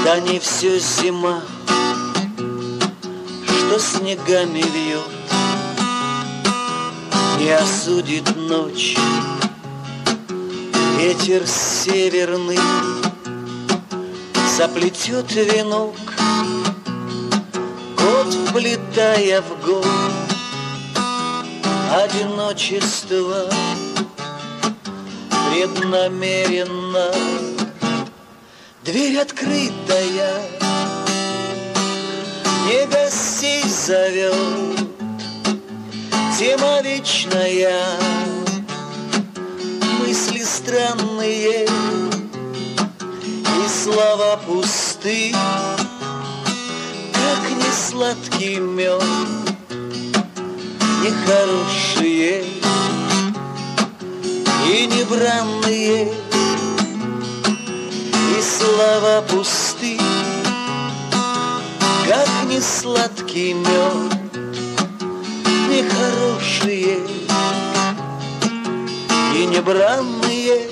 Да не все зима, что снегами вьет, не осудит ночь ветер северный, заплетет венок, год вплетая в год одиночество преднамеренно. Дверь открытая не гостей зовет, тема вечная, мысли странные и слова пусты, как несладкий мед, нехорошие и небранные, и слова пусты, как несладкий мед, нехорошие и небранные.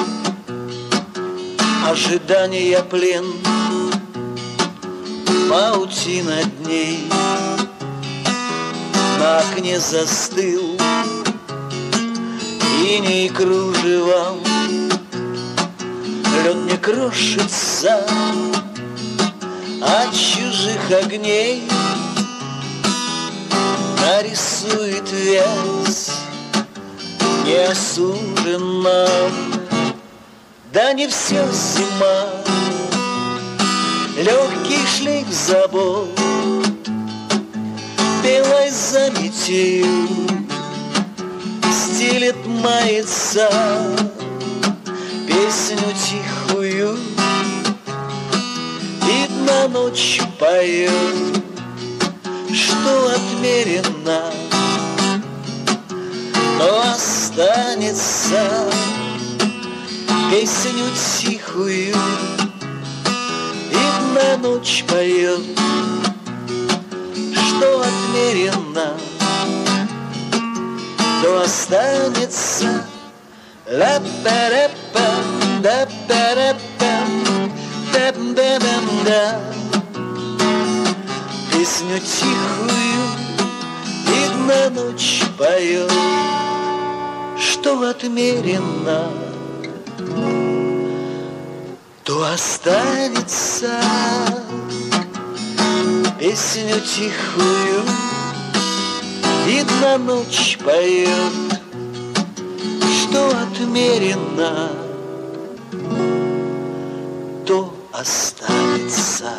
Ожидания плен, паутина дней, на окне застыл иней кружевом, лед не крошится от чужих огней, нарисует вязь неосуженным. Да не все зима, легкий шлейф забот белой заметью стелет мается, песню тихую, видно, ночью поет, что отмерено, но останется. Песню тихую, видно, ночь поет, что отмерено, то останется. Ла-па-ра-па, да-па-ра-па, да-да-да-да. Песню тихую, видно, ночь поет, что отмерено, то останется. Песню тихую, видно, ночь поет, что отмерено, то останется.